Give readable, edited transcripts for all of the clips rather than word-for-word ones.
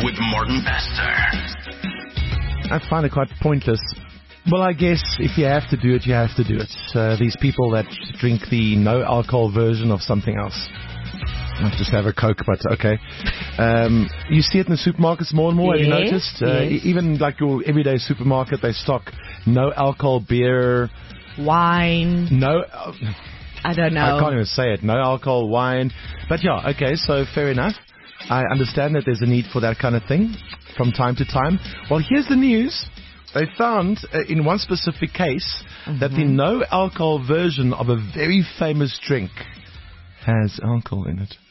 with Martin Bester. I find it quite pointless. Well, I guess if you have to do it, you have to do it. These people that drink the no alcohol version of something else. Might just have a Coke, but okay. You see it in the supermarkets more and more. Yes, have you noticed? yes. Even like your everyday supermarket, they stock no alcohol beer, Wine. no. I don't know. I can't even say it. No alcohol wine. But yeah, okay. So fair enough. I understand that there's a need for that kind of thing from time to time. Well, here's the news. They found in one specific case that the no alcohol version of a very famous drink has alcohol in it.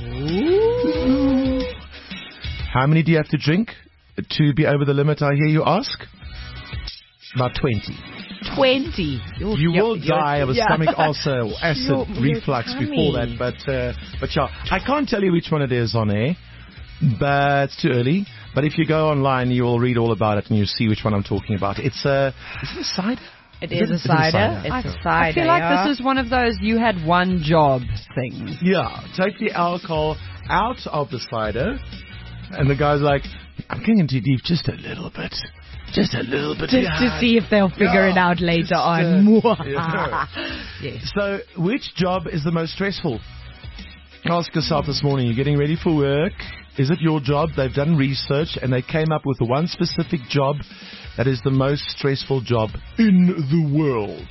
Ooh. How many do you have to drink to be over the limit, I hear you ask? About 20. 20. You will die of a stomach ulcer or acid Your reflux before tummy. that. But yeah, I can't tell you which one it is on air, but it's too early. But if you go online, you will read all about it and you'll see which one I'm talking about. Is it a cider? It is a cider. It's a cider. I feel like this is one of those you had one job things. Yeah, take the alcohol out of the cider, and the guy's like, I'm getting too deep just a little bit. Just a little bit. Just to see if they'll figure it out later on. Yeah. Yes. So, which job is the most stressful? Ask yourself this morning, you're getting ready for work. Is it your job? They've done research and they came up with one specific job that is the most stressful job in the world.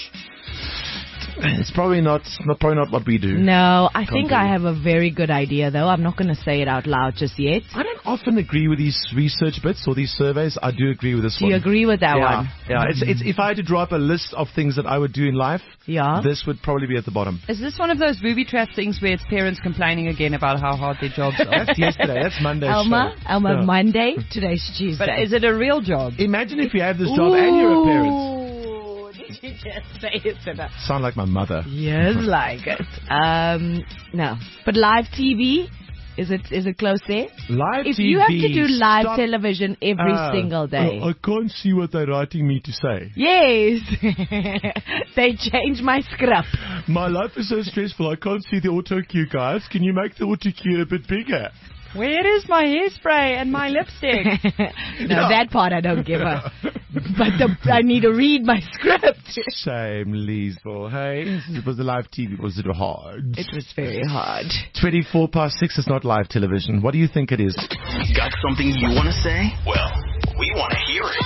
It's probably not what we do. No, I think I have a very good idea, though. I'm not going to say it out loud just yet. I don't often agree with these research bits or these surveys. I do agree with this Do one. you agree with that one? Yeah, it's if I had to draw up a list of things that I would do in life, Yeah. this would probably be at the bottom. Is this one of those booby trap things where it's parents complaining again about how hard their jobs are? That's yesterday. That's Monday's Elma, show. Elma, Yeah. Monday, today's Tuesday. But is it a real job? Imagine if you have this job and you're a parent. Ooh, did you just say it? Sound like my mother. Yes, like it. No. But live TV, is it close there? Live If TV. you have to do live stop. television every single day. I can't see what they're writing me to say. Yes. They changed my script. My life is so stressful, I can't see the auto cue, guys. Can you make the auto cue a bit bigger? Where is my hairspray and my lipstick? No, that part I don't give a. But I need to read my script. Shame, Leesville. Hey, it was the live TV. Was it hard? It was very hard. 6:24 is not live television. What do you think it is? Got something you want to say? Well, we want to hear it.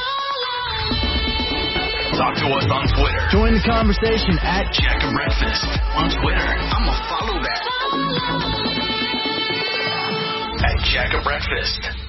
Talk to us on Twitter. Join the conversation at Jack and Breakfast on Twitter. I'm going to follow that. At Jack and Breakfast.